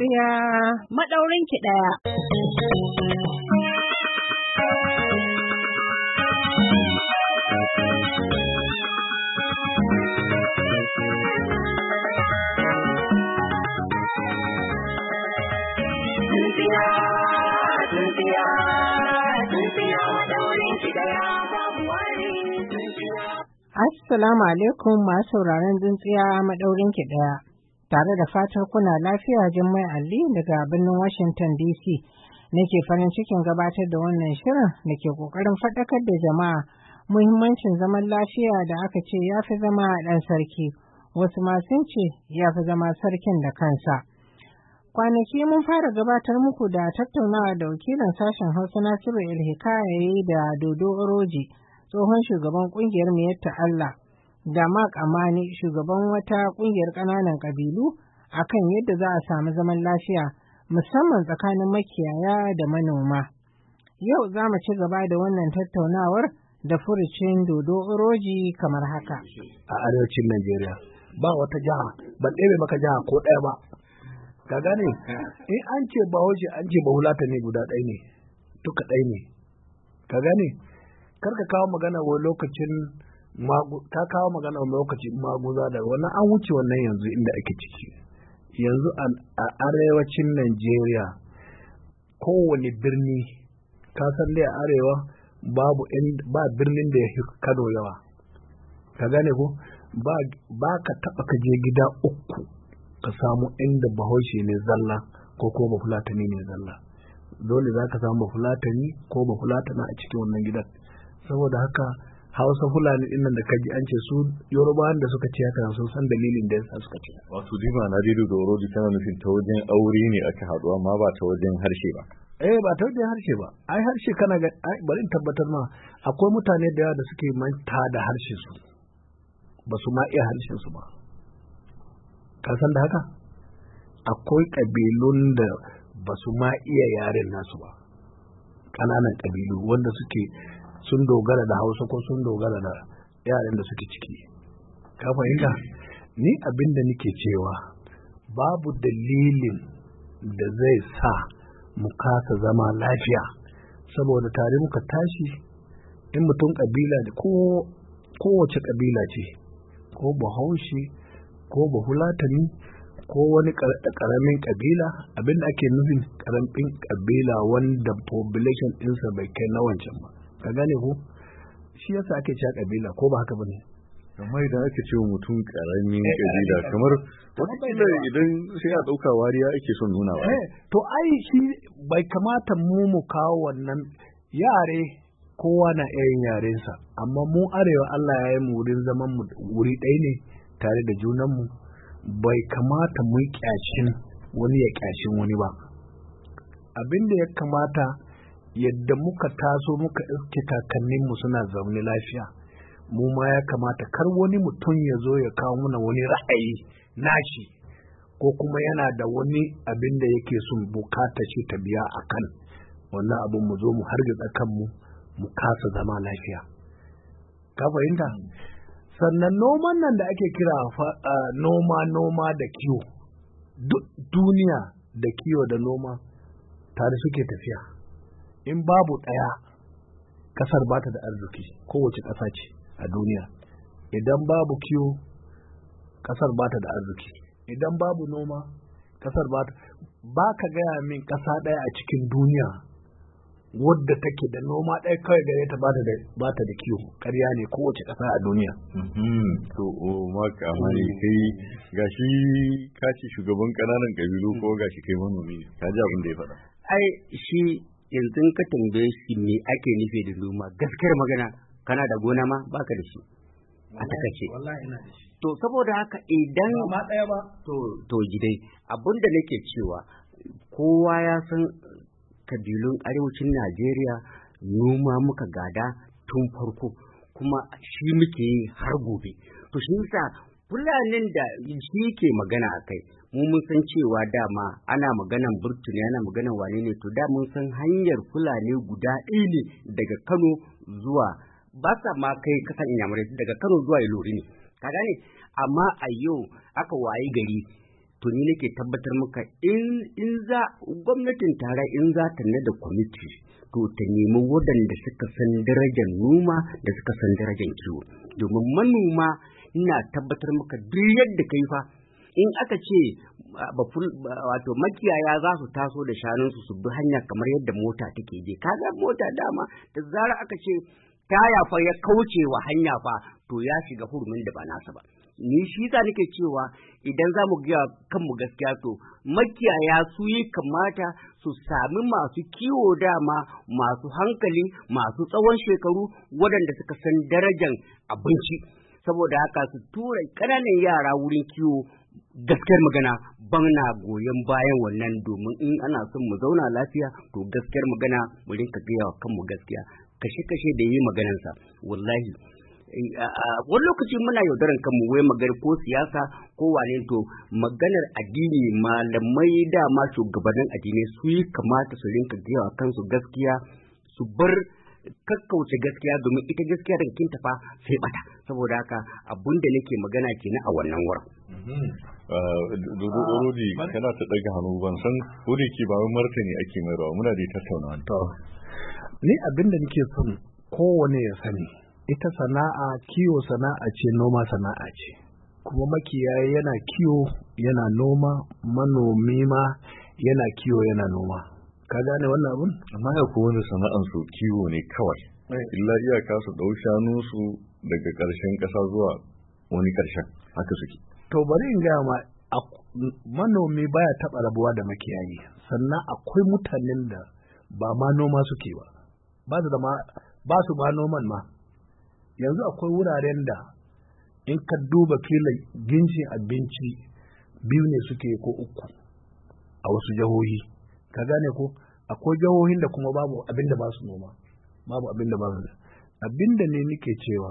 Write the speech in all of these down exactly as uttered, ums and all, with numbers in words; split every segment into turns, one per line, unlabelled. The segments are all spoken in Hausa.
Tsintsiya maɗaurinki ɗaya.
Tsintsiya, tsintsiya, tsintsiya maɗaurinki ɗaya babu wani tsintsiya.
Assalamu alaikum masu sauraron Tsintsiya maɗaurinki ɗaya. Tare da fatar kuna lafiya, Jummai Ali daga birnin Washington D C nake farin cikin gabatar da wannan shirin da ke ƙoƙarin faɗakar da jama'a muhimmancin zaman lafiya da aka ce ya fi zama a ɗan sarki, wasu ma sun ce ya fi zama sarkin da kansa. Kwanaki mun fara gabatar muku da tattaunawa da wakilin sashen Hausa Nasiru El-Hikaya da Dodo Oroji, tsohon shugaban ƙungiyar Miyatta Allah, da Mark Amani, shugaban wata ƙungiyar ƙananan ƙabilu, akan yadda za a samu zaman lafiya musamman tsakanin makiyaya da manoma. Yau za mu ci gaba da wannan tattaunawar da furucin Dodo Oroji kamar haka.
A arewacin Najeriya ba wata jiha, ban ɗebe maka jiha ko ɗaya ba. Ka gane? In an ce Bahaushe an ce Bahulata ne guda ɗaya ne, duka ɗaya ne. Ka gane? Kar ka kawo magana wa lokacin ta kawo magana lokacin maguza da wannan an wuce wannan yanzu inda ake ciki. Yanzu a arewacin Najeriya kowane birni, ka san dai a arewa babu ba birnin da ya fi Kano yawa. Ka gane ko? Ba ka taɓa ka je gida uku ka samu inda Bahaushe ne zalla ko ko Bafulatani ne zalla. Dole za ka samu Bafulatani ko Bafulatana a cikin wannan gidan. Saboda haka Hausa Fulani din nan da kaji an ce su Yorubawan da suka ce haka sun san dalilin da yasa suka ce.
Wato dima na dido da Oroji tana nufin ta wajen aure ne aka haɗu amma ba ta wajen harshe ba.
Eh ba ta wajen harshe ba. Ai harshe kana ga bari in tabbatar ma akwai mutane da yawa da suke manta da harshe su. Ba su ma iya harshen su ba. Ka san da haka? Akwai kabilun da ba su ma iya yaren nasu ba. Ƙananan kabilu wanda suke sun dogara da Hausa ko sun dogara da yaren da suke ciki. Ka fahimta? Ni abin da nake cewa babu dalilin da zai sa mu kasa zama lafiya saboda tare muka tashi. In mutum kabila da ko kowace kabila ce, ko Bahaushe ko Bafulatani ko wani karamin kabila, abin da ake nufin karamin kabila wanda population ɗinsa bai kai na wancan ba. Ka gane ko? Shi yasa ake cewa kabila ko ba haka bane?
Kamar idan ake cewa mutum karamin kabila kamar wataƙila idan sai a ɗauka wariya ake son nuna wa.
To ai shi bai kamata mu mu kawo wannan yare, kowa na irin yarensa, amma mu arewa Allah ya yi mu wurin zaman mu wuri ɗaya ne tare da junanmu. Bai kamata mu yi ƙyashin wani ya ƙyashin wani ba. Abin da ya kamata yadda muka taso muka iske kakanninmu suna zaune lafiya, mu ma ya kamata kar wani mutum ya zo ya kawo mana wani ra'ayi nashi ko kuma yana da wani abin da yake son bukata shi ta biya a kan wannan abin mu zo mu hargitsa kanmu mu kasa zama lafiya. Ka fahimta? Sannan noman nan da ake kira noma noma da kiwo, duk duniya da kiwo da noma tare suke tafiya. In babu ɗaya, ƙasar ba ta da arziki, kowace ƙasa ce a duniya. Idan babu kiwo, ƙasar ba ta da arziki. Idan babu noma, ƙasar ba ta. Ba ka gaya min ƙasa ɗaya a cikin duniya wadda take da noma ɗaya kawai gare ta ba ta da kiwo. Ƙarya ne, kowace ƙasa a duniya.
To, o maka amani kai gashi ka ce shugaban ƙananan ƙabilu ko gashi kai manomi ne, ka ji abin da ya faɗa.
Ai shi yanzu ka tambaye shi me ake nufi da noma, gaskiyar magana kana da gona ma baka da shi a takaice.
Wallahi ina da shi.
To saboda haka idan
ba ɗaya ba
to to gidai abinda nake cewa kowa ya san kabilun arewacin Najeriya noma muka gada tun farko kuma shi muke yi har gobe. To shi yasa Fulanin da shi ke magana a kai, mu mun san cewa dama ana maganan burtuni ana maganan wane ne, to da mun san hanyar Fulani guda ɗaya ne daga Kano zuwa, ba sa ma kai kasan Inyamurai, daga Kano zuwa Ilori ne, ka gane. Amma a yau aka wayi gari to ni nake tabbatar maka in in za gwamnatin tare in za ta nada kwamiti to ta nemi waɗanda suka san darajar noma da suka san darajar kiwo, domin manoma ina tabbatar maka duk yadda kai fa in aka ce wato makiyaya za su taso da shanunsu su bi hanya kamar yadda mota take je, kaga mota dama da zara aka ce taya fa ya kauce wa hanya fa to ya shiga hurumin da ba nasa ba. Ni shi ta nake cewa idan za mu gaya kanmu gaskiya to makiyaya su yi kamata su sami masu kiwo dama masu hankali masu tsawon shekaru waɗanda suka san darajar abinci, saboda haka su tura ƙananan yara wurin kiwo. Gaskiyar magana ban na goyon bayan wannan, domin in ana son mu zauna lafiya to gaskiyar magana mu rinka gaya wa kanmu gaskiya. Kashe-kashe da yi maganansa wallahi wani lokaci muna yaudaran kanmu wai magana ko siyasa ko wane, to maganar addini malamai dama shugabannin addini su yi kamata su rinka gaya wa kansu gaskiya, su bar kakkauce gaskiya, domin ita gaskiya daga kinta fa sai bata. Saboda haka abun da nake magana kenan a wannan wurin.
Dodo Orodi kana ta daga hannu ban san wuri ke ba martani ake mai rawa, muna da tattaunawa.
To ni abin da nake son kowane ya sani, ita sana'a kiwo sana'a ce, noma sana'a ce, kuma makiyayi yana kiwo yana noma, manomi ma yana kiwo yana noma. Ka gane wannan abun?
Amma ya ko wani sana'an su kiwo ne kawai, illa iyaka su dau shanun su daga ƙarshen ƙasa zuwa wani ƙarshen, haka suke.
To bari in gaya ma, manomi baya taɓa rabuwa da makiyayi, sannan akwai mutanen da ba ma noma suke ba, ba su da ma ba su ma noman ma. Yanzu akwai wuraren da in ka duba kila ginshin abinci biyu ne suke ko uku a wasu jihohi, ka gane ko? Akwai jihohin da kuma babu abin da ba su noma, babu abin da ba su. Abin da ne nake cewa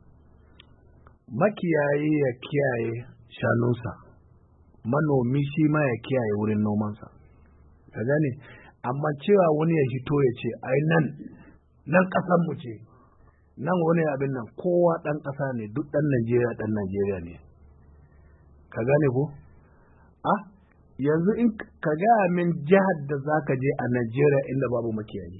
makiyayi ya kiyaye shanunsa, manomi shi ma ya kiyaye wurin nomansa, ka gane? Amma cewa wani ya hito ya ce ai nan nan ƙasar mu ce, nan wani abin nan, kowa ɗan ƙasa ne, duk ɗan Najeriya ɗan Najeriya ne, ka gane ko? Ah, yanzu in ka gaya min jihar da za ka je a Najeriya inda babu makiyayi.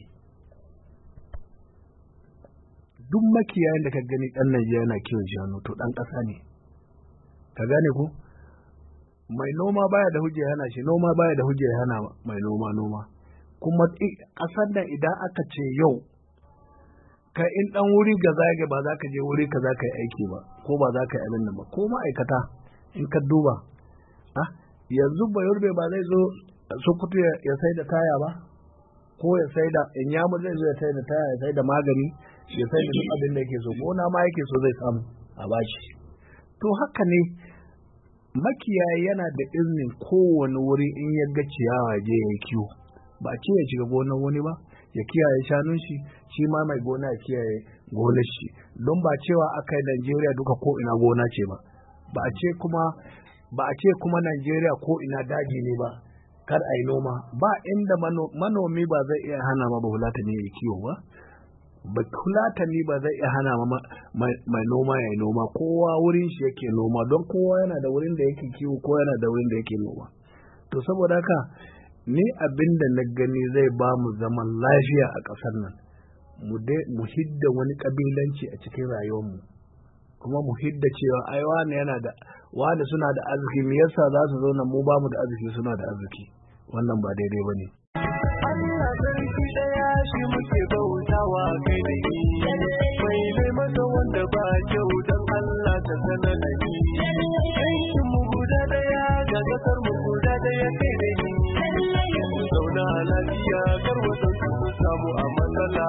Duk makiyayin da ka gani ɗan Najeriya na kiwon shanu to ɗan ƙasa ne, ka gane ko? Mai noma baya da hujja hana shi noma, baya da hujja hana mai noma noma. Kuma ƙasar nan idan aka ce yau kai in ɗan wuri ga zage ba za ka je wuri ka za ka yi aiki ba, ko ba za ka yi abin nan ba, ko ma'aikata in ka duba, ah yanzu Bayurbe ba zai zo Sokoto ya sai da taya ba, ko ya sai da Inyamur zai zo ya sai da taya, ya sai da magani, ya sai da duk abin da yake so, gona ma yake so zai samu a bashi. To haka ne makiyayi yana da izinin kowane wuri in ya ga ciyawa je ya kiwo, ba ce ya shiga gonar wani ba, ya kiyaye shanun shi, shi ma mai gona ya kiyaye gonar shi, don ba cewa aka yi Najeriya duka ko ina gona ce ba, ba a ce kuma ba a ce kuma Najeriya ko ina daji ne ba, kar a yi noma. Ba inda manomi ba zai iya hana ma bahulatani ya yi kiwo ba, bahulatani ba zai iya hana ma mai noma ya yi noma, kowa wurin shi yake noma, don kowa yana da wurin da yake kiwo, ko yana da wurin da yake noma. To saboda haka ni abin da na gani zai ba mu zaman lafiya a ƙasar nan, mu hidda wani ƙabilanci a cikin rayuwarmu, kuma mu hidda cewa ai wani yana da wani suna da arziki, me yasa za su zauna mu ba mu da arziki suna da arziki? Wannan ba daidai ba ne.
Allah sarki daya shi muke bautawa kai da ni, mai mai masa wanda ba kyau dan Allah ta sana da ni, aikin mu guda daya ga kasar mu guda daya kai da ni, zauna lafiya kar wata su samu a matsala.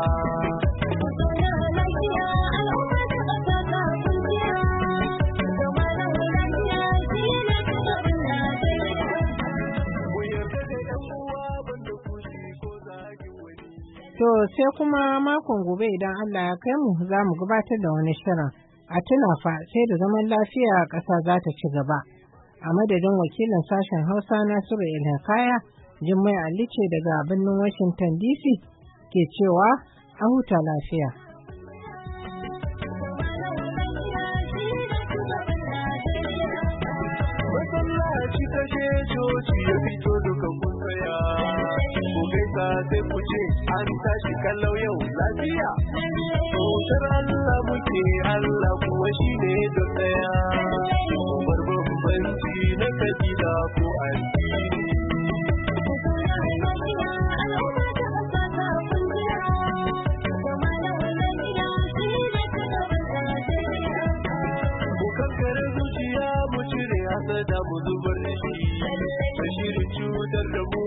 To sai kuma makon gobe idan Allah ya kai mu za mu gabatar da wani shirin. A tuna fa sai da zaman lafiya a ƙasa za ta ci gaba. A madadin wakilin sashen Hausa Nasiru Ilhakaya, Jummai Ali ce daga birnin Washington D C ke cewa a huta lafiya.
Masallaci kashe sai ku ce an tashi kallau yau lafiya. Bautar Allah muke Allah kuwa shi ne don ɗaya. Bar bambanci na kabila ko addini. Mu kankare zuciya mu cire hasada mu zubar da shi. Da shirin cutar da mu